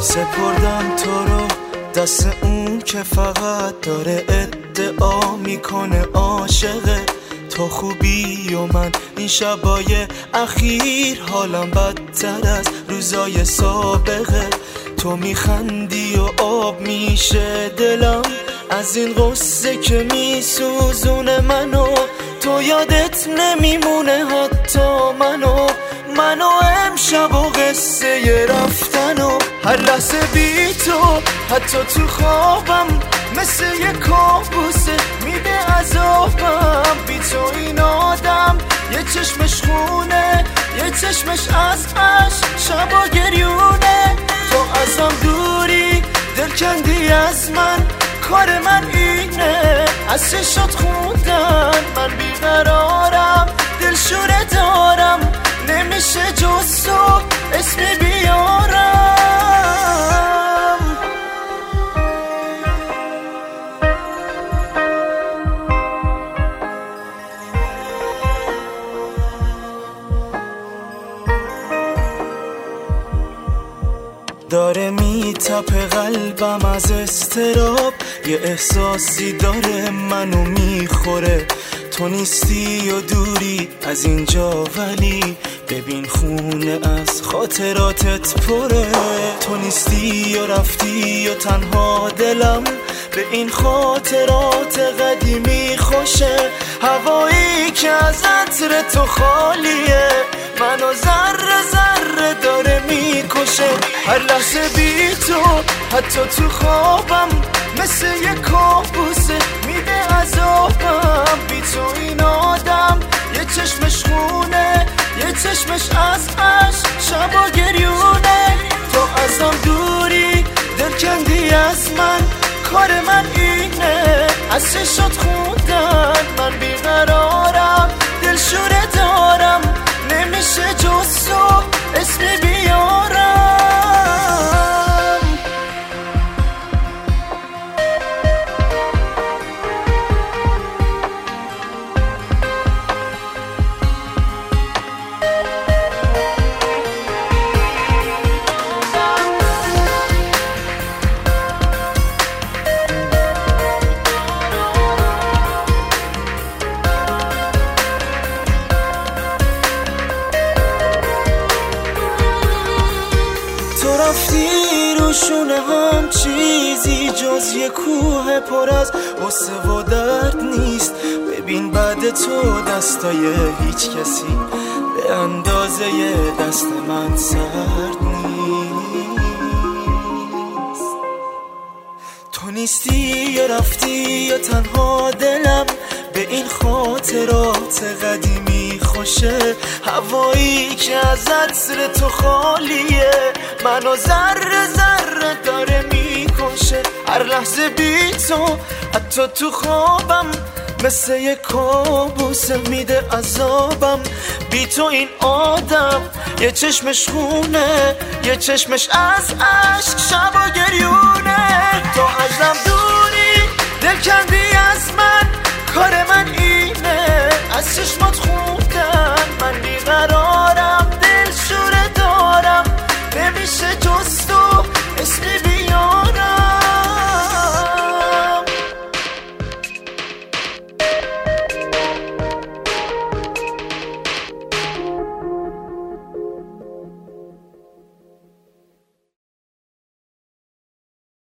سپردم تو رو دست اون که فقط داره ادعا میکنه عاشقه تو خوبی و من این شبای اخیر حالم بدتر از روزای سابقه تو میخندی و آب میشه دلم از این قصه که میسوزونه منو تو یادت نمیمونه حتی منو امشب و قصه رفتن و هر لحظه بی تو حتی تو خوابم مثل یه کابوسه میده عذابم بی تو این آدم یه چشمش خونه یه چشمش از عشق شبا گریونه تو ازم دوری دل کندی از من کار من اینه از چشات خوندن من بیقرارم دلشوره دارم نمیشه جز تو اسمی بیارم داره میتپه قلبم از اضطراب یه احساسی داره منو میخوره تو نیستی و دوری از اینجا ولی ببین خونه از خاطراتت پره تو نیستی و رفتی و تنها دلم به این خاطرات قدیمی خوشه هوایی که از عطر تو خالیه منو ذره ذره داره میکشه هر لحظه بی تو حتی تو خوابم مثل یه کابوسه میده عذابم بی تو این آدم یه چشمش خونه یه چشمش از عشق شبا گریونه تو ازم دوری دل کندی از من کار من اینه از چشات خوندن من بیقرارم دلشوره دارم نمیشه جز تو اسمی بیارم تو رفتی روشونه هم چیزی جز یه کوه پر از غصه و درد نیست ببین بعد تو دستای هیچ کسی به اندازه دست من سرد نیست تو نیستی یا رفتی یا تنها دلم به این خاطرات قدیمی خوشه هوایی که از عطر تو خالیه منو ذره ذره داره میکشه هر لحظه بی تو حتی تو خوابم مثل یه کابوسه میده عذابم بی تو این آدم یه چشمش خونه یه چشمش از عشق شبا گریونه تو ازم دوری دل کندی از من کار من اینه از چشمات خوندن من بیقرارم دلشوره دارم نمیشه جز تو اسمی